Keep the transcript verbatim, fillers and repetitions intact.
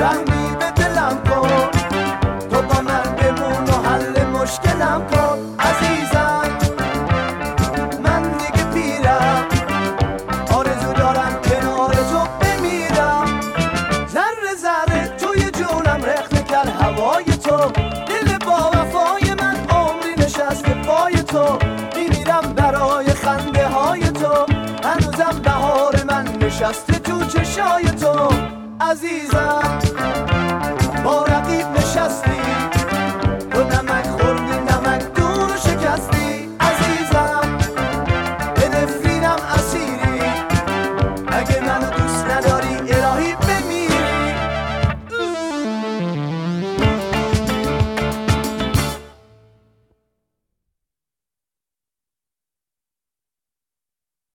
رحمی به دلم کن، تو با من بمون و حل مشکلم کن. عزیزم من دیگه پیرم، آرزو دارم کنار تو بمیرم. ذره ذره توی جونم رخنه کرد هوای تو، دل با وفای من عمری نشسته پای تو. میمیرم برای خنده های تو، هنوزم بهار من نشسته تو چشای تو. عزیزم